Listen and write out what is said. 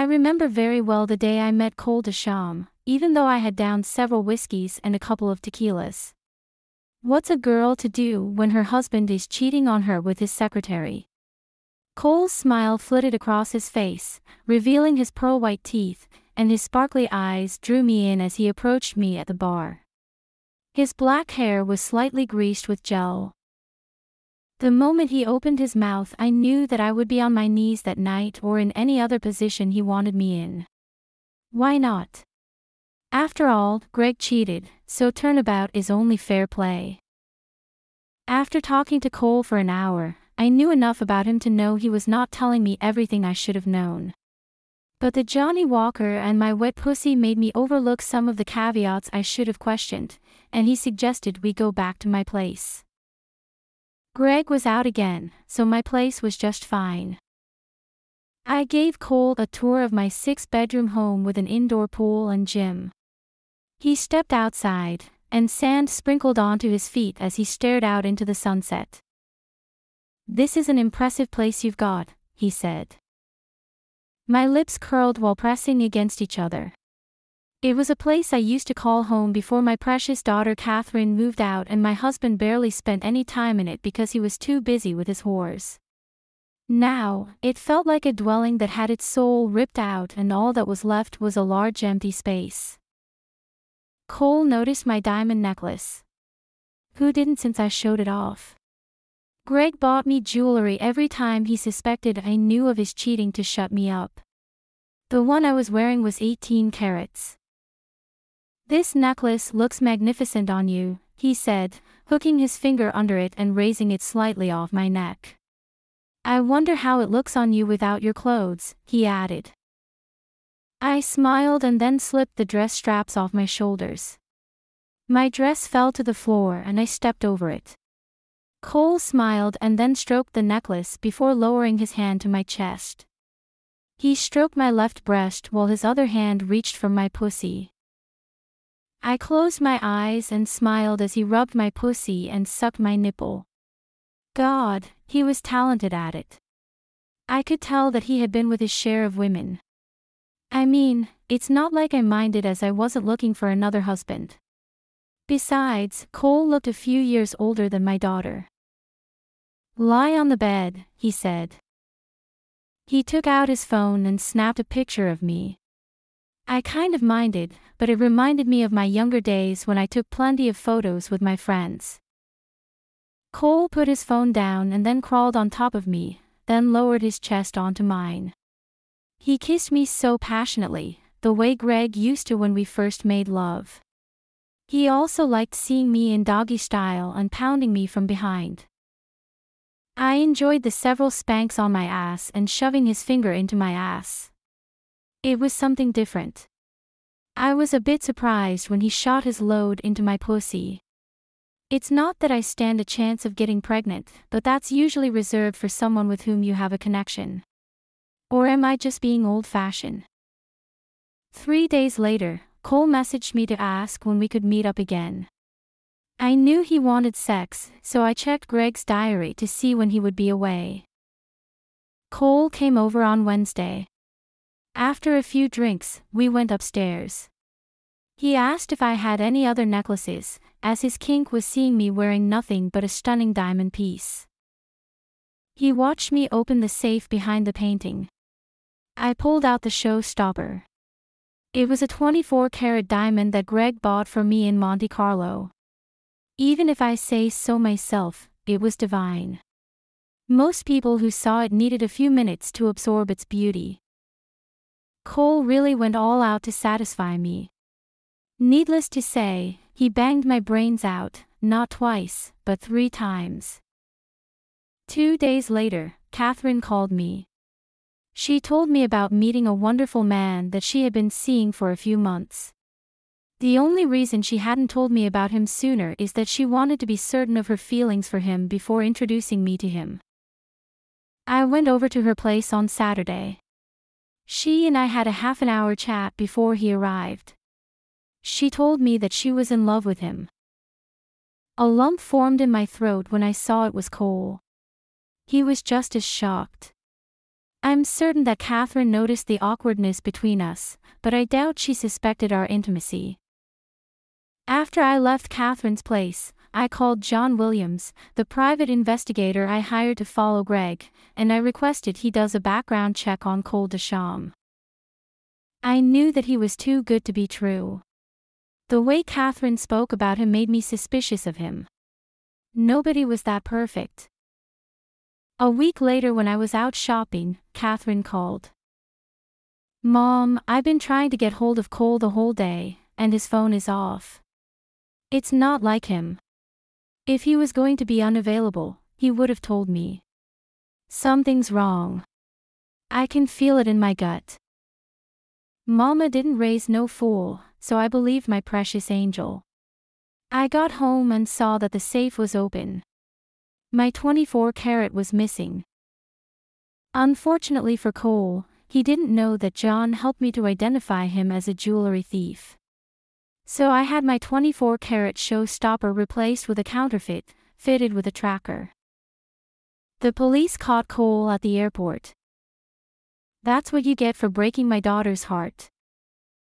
remember very well the day I met Cole Desham, even though I had downed several whiskeys and a couple of tequilas. What's a girl to do when her husband is cheating on her with his secretary? Cole's smile flitted across his face, revealing his pearl-white teeth, and his sparkly eyes drew me in as he approached me at the bar. His black hair was slightly greased with gel. The moment he opened his mouth, I knew that I would be on my knees that night or in any other position he wanted me in. Why not? After all, Greg cheated, so turnabout is only fair play. After talking to Cole for an hour, I knew enough about him to know he was not telling me everything I should have known. But the Johnny Walker and my wet pussy made me overlook some of the caveats I should have questioned, and he suggested we go back to my place. Greg was out again, so my place was just fine. I gave Cole a tour of my 6-bedroom home with an indoor pool and gym. He stepped outside, and sand sprinkled onto his feet as he stared out into the sunset. "This is an impressive place you've got," he said. My lips curled while pressing against each other. It was a place I used to call home before my precious daughter Catherine moved out, and my husband barely spent any time in it because he was too busy with his whores. Now, it felt like a dwelling that had its soul ripped out and all that was left was a large empty space. Cole noticed my diamond necklace. Who didn't since I showed it off? Greg bought me jewelry every time he suspected I knew of his cheating to shut me up. The one I was wearing was 18 carats. "This necklace looks magnificent on you," he said, hooking his finger under it and raising it slightly off my neck. "I wonder how it looks on you without your clothes," he added. I smiled and then slipped the dress straps off my shoulders. My dress fell to the floor and I stepped over it. Cole smiled and then stroked the necklace before lowering his hand to my chest. He stroked my left breast while his other hand reached for my pussy. I closed my eyes and smiled as he rubbed my pussy and sucked my nipple. God, he was talented at it. I could tell that he had been with his share of women. I mean, it's not like I minded as I wasn't looking for another husband. Besides, Cole looked a few years older than my daughter. "Lie on the bed," he said. He took out his phone and snapped a picture of me. I kind of minded, but it reminded me of my younger days when I took plenty of photos with my friends. Cole put his phone down and then crawled on top of me, then lowered his chest onto mine. He kissed me so passionately, the way Greg used to when we first made love. He also liked seeing me in doggy style and pounding me from behind. I enjoyed the several spanks on my ass and shoving his finger into my ass. It was something different. I was a bit surprised when he shot his load into my pussy. It's not that I stand a chance of getting pregnant, but that's usually reserved for someone with whom you have a connection. Or am I just being old-fashioned? 3 days later, Cole messaged me to ask when we could meet up again. I knew he wanted sex, so I checked Greg's diary to see when he would be away. Cole came over on Wednesday. After a few drinks, we went upstairs. He asked if I had any other necklaces, as his kink was seeing me wearing nothing but a stunning diamond piece. He watched me open the safe behind the painting. I pulled out the showstopper. It was a 24-carat diamond that Greg bought for me in Monte Carlo. Even if I say so myself, it was divine. Most people who saw it needed a few minutes to absorb its beauty. Cole really went all out to satisfy me. Needless to say, he banged my brains out, not twice, but 3 times. 2 days later, Catherine called me. She told me about meeting a wonderful man that she had been seeing for a few months. The only reason she hadn't told me about him sooner is that she wanted to be certain of her feelings for him before introducing me to him. I went over to her place on Saturday. She and I had a half-an-hour chat before he arrived. She told me that she was in love with him. A lump formed in my throat when I saw it was Cole. He was just as shocked. I'm certain that Catherine noticed the awkwardness between us, but I doubt she suspected our intimacy. After I left Catherine's place, I called John Williams, the private investigator I hired to follow Greg, and I requested he does a background check on Cole Deschamps. I knew that he was too good to be true. The way Catherine spoke about him made me suspicious of him. Nobody was that perfect. A week later, when I was out shopping, Catherine called. "Mom, I've been trying to get hold of Cole the whole day, and his phone is off. It's not like him. If he was going to be unavailable, he would have told me. Something's wrong. I can feel it in my gut." Mama didn't raise no fool, so I believed my precious angel. I got home and saw that the safe was open. My 24-carat was missing. Unfortunately for Cole, he didn't know that John helped me to identify him as a jewelry thief. So I had my 24-carat showstopper replaced with a counterfeit, fitted with a tracker. The police caught Cole at the airport. "That's what you get for breaking my daughter's heart."